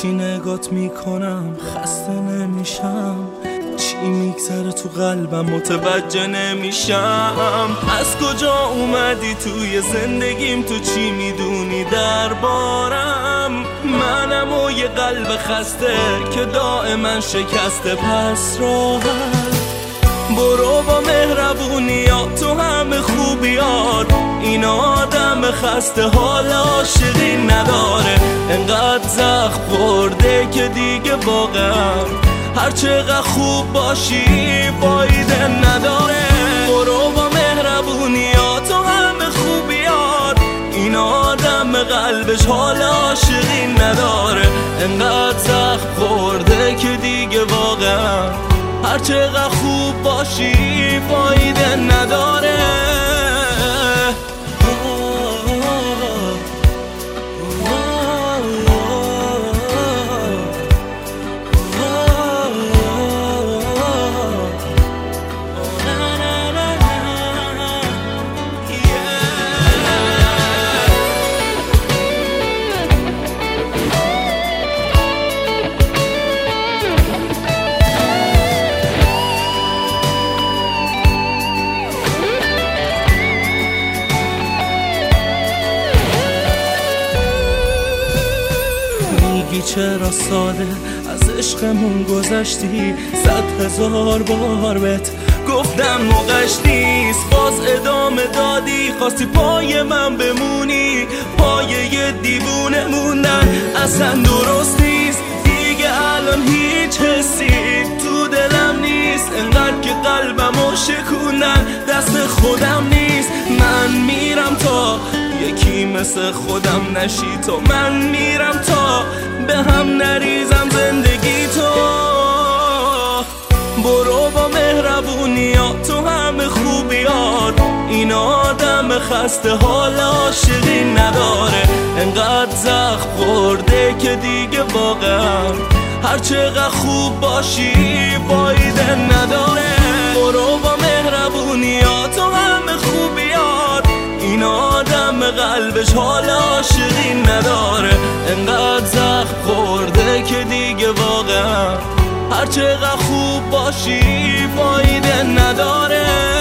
هرچی نگات میکنم خسته نمیشم، چی میگذره تو قلبم متوجه نمیشم. از کجا اومدی توی زندگیم، تو چی میدونی دربارم؟ منم و یه قلب خسته که دائما شکسته، پس راحت برو با مهربونیات تو همه خوبیات. این آدم خسته حال عاشقی نداره، انقدر زخم خورده که دیگه واقعا هر چقدر خوب باشی فایده نداره. برو با مهربونیات و همه خوبیات، این آدم قلبش حال عاشقی نداره، انقدر زخم خورده که دیگه واقعا هر چقدر خوب باشی فایده نداره. چرا ساده از عشقمون گذشتی، 100,000 بار بهت گفتم موقعش نیست، باز ادامه دادی، خواستی پای من بمونی، پای یه دیوونه موندن اصلا درست نیست. دیگه الان هیچ حسی تو دلم نیست، انقدر که قلبمو شکوندن دست خودم نیست. من میرم تا یکی مثل خودم نشی تو، من میرم تا به هم نریزم زندگی تو. برو با مهربونیات تو همه خوبیات، این آدم خسته حال عاشقی نداره، انقدر زخم خورده که دیگه واقعا هر چقدر خوب باشی فایده نداره. برو با مهربونیات تو همه خوبیات، این آدم قلبش حال عاشقی نداره، انقدر زخم خورده که دیگه واقعا هر چقدر خوب باشی فایده نداره.